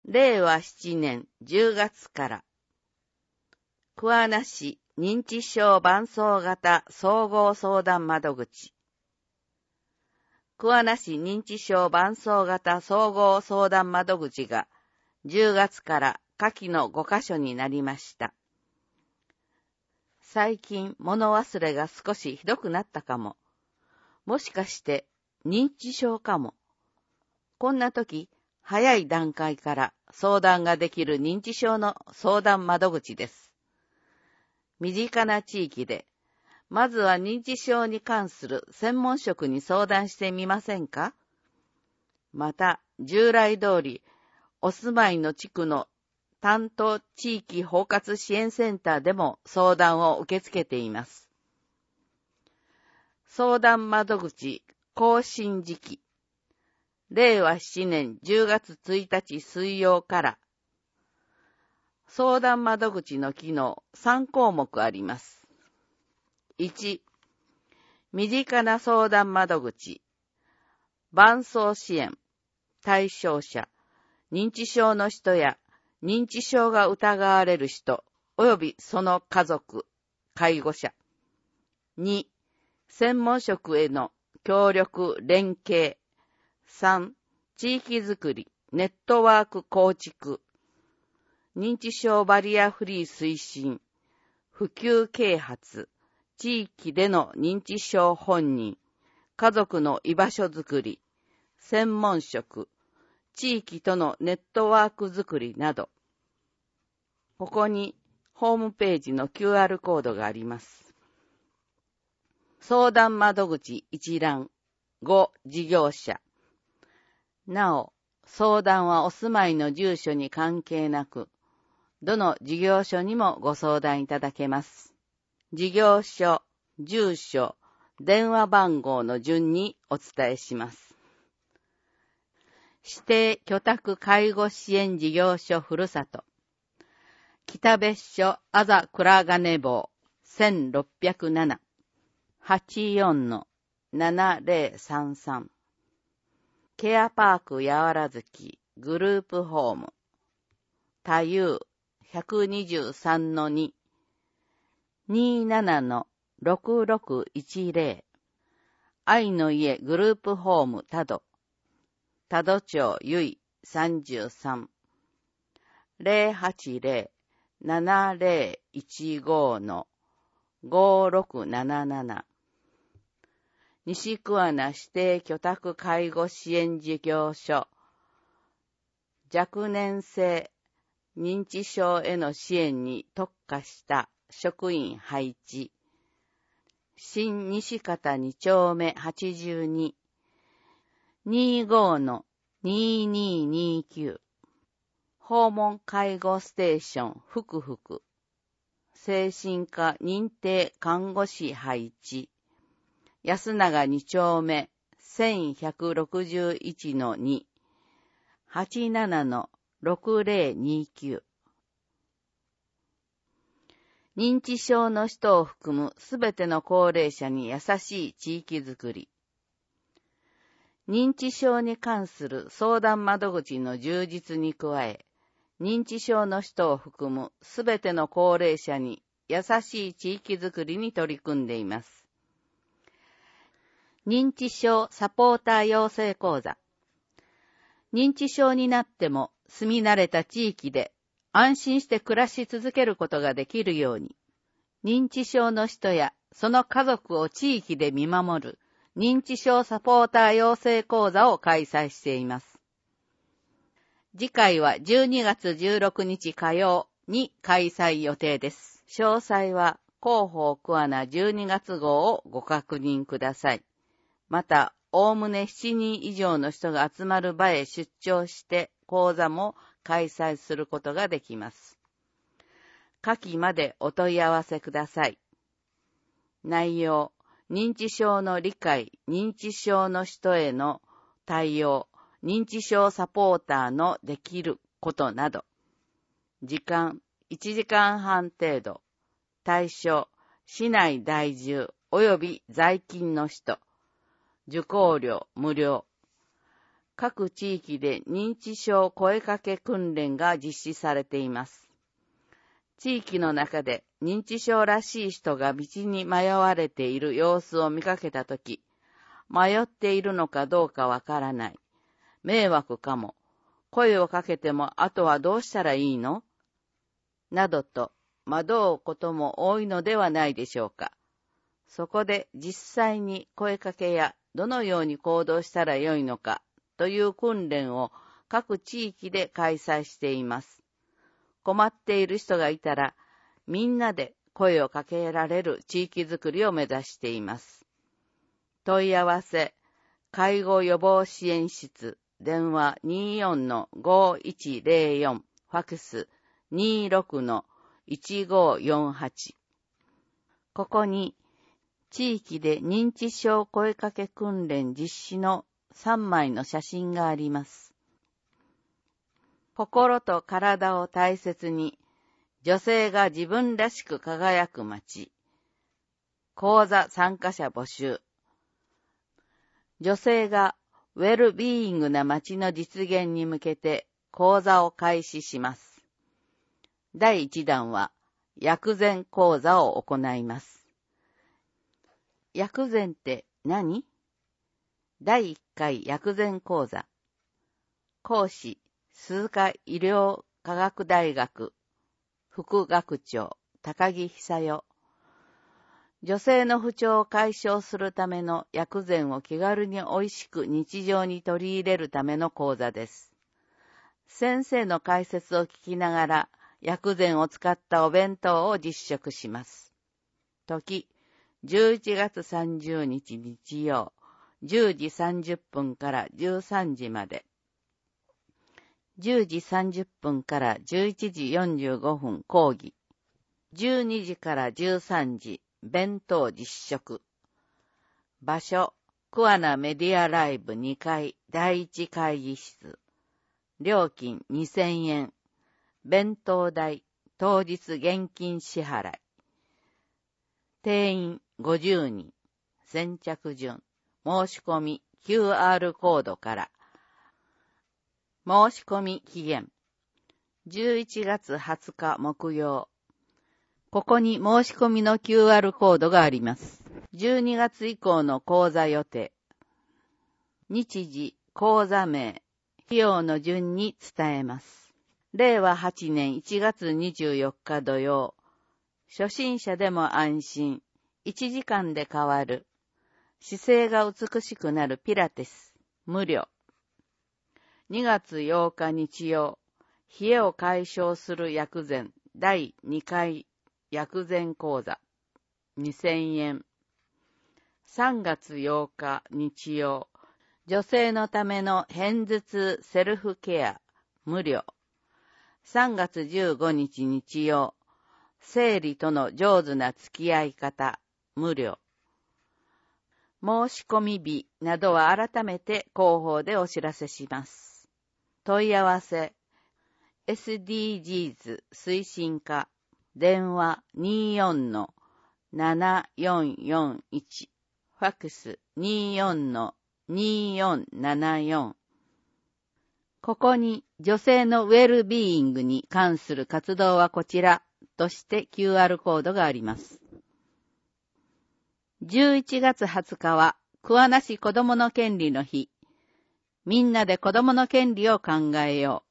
令和7年10月から、桑名市認知症伴走型総合相談窓口。桑名市認知症伴走型総合相談窓口が10月から下記の5カ所になりました。最近物忘れが少しひどくなったかも。もしかして認知症かも。こんな時、早い段階から相談ができる認知症の相談窓口です。身近な地域で、まずは認知症に関する専門職に相談してみませんか？また、従来通り、お住まいの地区の担当地域包括支援センターでも相談を受け付けています。相談窓口更新時期。令和7年10月1日水曜から、相談窓口の機能3項目あります。1、身近な相談窓口、伴走支援、対象者、認知症の人や認知症が疑われる人、及びその家族、介護者。2、専門職への協力、連携。3、地域づくり、ネットワーク構築。認知症バリアフリー推進、普及啓発、地域での認知症本人、家族の居場所づくり、専門職、地域とのネットワークづくりなど。ここにホームページの QR コードがあります。相談窓口一覧5事業者。なお、相談はお住まいの住所に関係なく、どの事業所にもご相談いただけます。事業所、住所、電話番号の順にお伝えします。指定居宅介護支援事業所ふるさと。北別所あざくらがね坊1607 84-7033ケアパークやわらずきグループホーム多遊 123-2 27-6610愛の家グループホーム多度多度町ゆい33 080-7015-5677西桑名指定居宅介護支援事業所若年性認知症への支援に特化した職員配置新西方2丁目82 25-2229訪問介護ステーションふくふく精神科認定看護師配置安永2丁目1161-2 87-6029認知症の人を含むすべての高齢者に優しい地域づくり認知症に関する相談窓口の充実に加え認知症の人を含むすべての高齢者に優しい地域づくりに取り組んでいます。認知症サポーター養成講座。認知症になっても住み慣れた地域で安心して暮らし続けることができるように、認知症の人やその家族を地域で見守る認知症サポーター養成講座を開催しています。次回は12月16日火曜に開催予定です。詳細は広報桑名12月号をご確認ください。また、おおむね7人以上の人が集まる場へ出張して講座も開催することができます。下記までお問い合わせください。内容、認知症の理解、認知症の人への対応、認知症サポーターのできることなど。時間、1時間半程度。対象、市内在住及び在勤の人。受講料無料。 各地域で認知症声かけ訓練が実施されています。地域の中で認知症らしい人が道に迷われている様子を見かけたとき、迷っているのかどうかわからない。迷惑かも。声をかけてもあとはどうしたらいいの？などと惑うことも多いのではないでしょうか。そこで実際に声かけやどのように行動したらよいのかという訓練を各地域で開催しています。困っている人がいたらみんなで声をかけられる地域づくりを目指しています。問い合わせ、介護予防支援室、電話 24-5104、ファクス 26-1548。ここに地域で認知症声かけ訓練実施の3枚の写真があります。心と体を大切に、女性が自分らしく輝く街。講座参加者募集。女性がウェルビーイングな街の実現に向けて講座を開始します。第1弾は薬膳講座を行います。薬膳って何？第1回薬膳講座。講師、鈴鹿医療科学大学副学長、高木久代。女性の不調を解消するための薬膳を気軽に美味しく日常に取り入れるための講座です。先生の解説を聞きながら薬膳を使ったお弁当を実食します。時、11月30日日曜、10時30分から13時まで。10時30分から11時45分講義。12時から13時、弁当実食。場所、桑名メディアライブ2階第1会議室。料金2000円。弁当代、当日現金支払い。定員50人。先着順。申し込み QR コードから。申し込み期限。11月20日木曜。ここに申し込みの QR コードがあります。12月以降の講座予定。日時、講座名、費用の順に伝えます。令和8年1月24日土曜。初心者でも安心。1時間で変わる。姿勢が美しくなるピラティス。無料。2月8日日曜。冷えを解消する薬膳第2回薬膳講座。2000円。3月8日日曜。女性のための片頭痛セルフケア。無料。3月15日日曜。生理との上手な付き合い方。無料。申し込み日などは改めて広報でお知らせします。問い合わせ。SDGs 推進課。電話 24-7441。ファクス 24-2474。ここに女性のウェルビーイングに関する活動はこちらとして QR コードがあります。11月20日は桑名市子どもの権利の日。みんなで子どもの権利を考えよ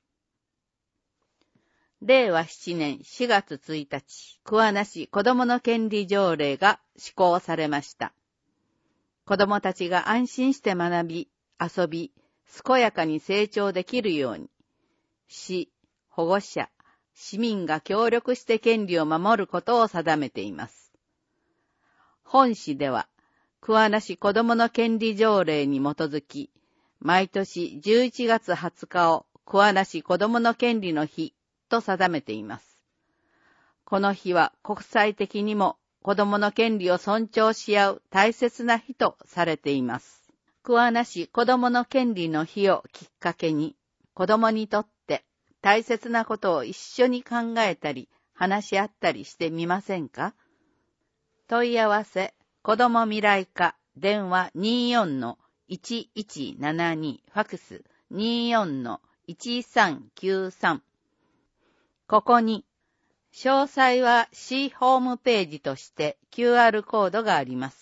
う。令和7年4月1日、桑名市子どもの権利条例が施行されました。子どもたちが安心して学び、遊び、健やかに成長できるように、市、保護者、市民が協力して権利を守ることを定めています。本市では、桑名市子どもの権利条例に基づき、毎年11月20日を桑名市子どもの権利の日と定めています。この日は国際的にも子どもの権利を尊重し合う大切な日とされています。桑名市子どもの権利の日をきっかけに、子どもにとって大切なことを一緒に考えたり、話し合ったりしてみませんか？問い合わせ、子ども未来課、電話 1172ファクス 24-1393。ここに、詳細は市ホームページとして QR コードがあります。